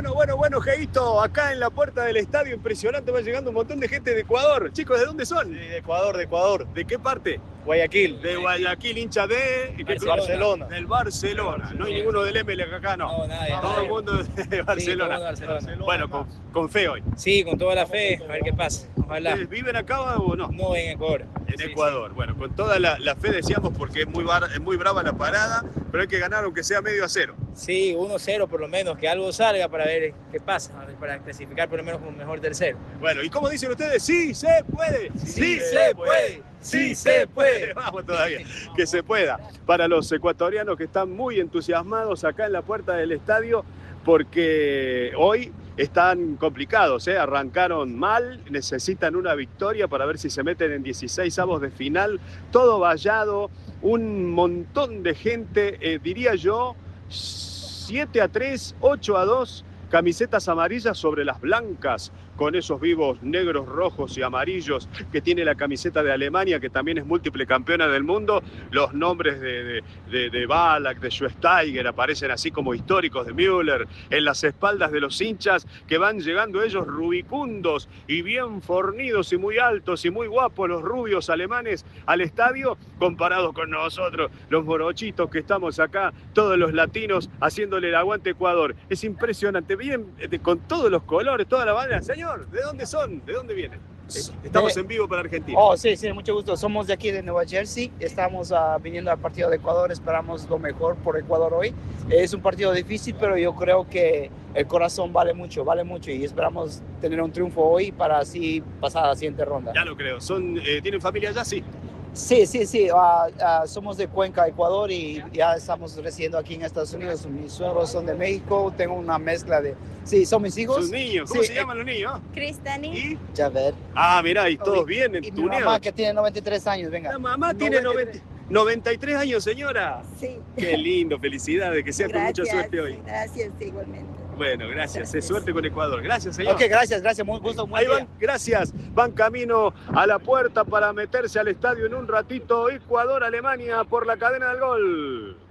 Bueno, Geito, acá en la puerta del estadio, impresionante, va llegando un montón de gente de Ecuador. Chicos, ¿de dónde son? Sí, de Ecuador. ¿De qué parte? Guayaquil. De Guayaquil, hincha de Barcelona. Del Barcelona. No hay ninguno del ML acá, no. No, nadie. Todo el mundo de Barcelona. Sí, todo Barcelona. Bueno, con fe hoy. Sí, con toda la fe, a ver qué pasa. Ojalá. ¿Ustedes viven acá o no? No, en Ecuador. En Ecuador. Bueno, con toda la fe decíamos, porque es muy brava la parada, pero hay que ganar aunque sea 0-0. Sí, 1-0 por lo menos, que algo salga para ver qué pasa, para clasificar por lo menos como mejor tercero. Bueno, ¿y cómo dicen ustedes? ¡Sí se puede! ¡Sí se puede! ¡Sí se puede! Vamos todavía, que se pueda. Para los ecuatorianos que están muy entusiasmados acá en la puerta del estadio, porque hoy están complicados, ¿eh? Arrancaron mal, necesitan una victoria para ver si se meten en 16avos de final, todo vallado, un montón de gente, diría yo, 7-3, 8-2, camisetas amarillas sobre las blancas, con esos vivos negros, rojos y amarillos que tiene la camiseta de Alemania, que también es múltiple campeona del mundo. Los nombres de Ballack, de Schweinsteiger aparecen así como históricos, de Müller, en las espaldas de los hinchas, que van llegando ellos rubicundos y bien fornidos y muy altos y muy guapos, los rubios alemanes, al estadio, comparado con nosotros, los morochitos que estamos acá, todos los latinos haciéndole el aguante a Ecuador. Es impresionante, vienen con todos los colores, toda la bandera. Señor, ¿de dónde son? ¿De dónde vienen? Estamos en vivo para Argentina. Oh, sí, mucho gusto. Somos de aquí de Nueva Jersey. Estamos viniendo al partido de Ecuador. Esperamos lo mejor por Ecuador hoy. Es un partido difícil, pero yo creo que el corazón vale mucho y esperamos tener un triunfo hoy para así pasar a la siguiente ronda. Ya lo creo. ¿Tienen familia allá? Sí. Sí. Somos de Cuenca, Ecuador, y ya estamos residiendo aquí en Estados Unidos. Mis suegros son de México. Tengo una mezcla de... Sí, son mis hijos. Sus niños. ¿Cómo se llaman los niños? Cristani. ¿Y? Javer. Ah, mirá, y todos vienen. Y mi mamá, que tiene 93 años, venga. La mamá tiene 93 años, señora. Sí. Qué lindo, felicidades, que sea con mucha suerte hoy. Gracias, igualmente. Bueno, gracias. Suerte con Ecuador. Gracias, señor. Ok, gracias. Muy gusto. Ahí van, gracias. Van camino a la puerta para meterse al estadio en un ratito. Ecuador-Alemania por la cadena del gol.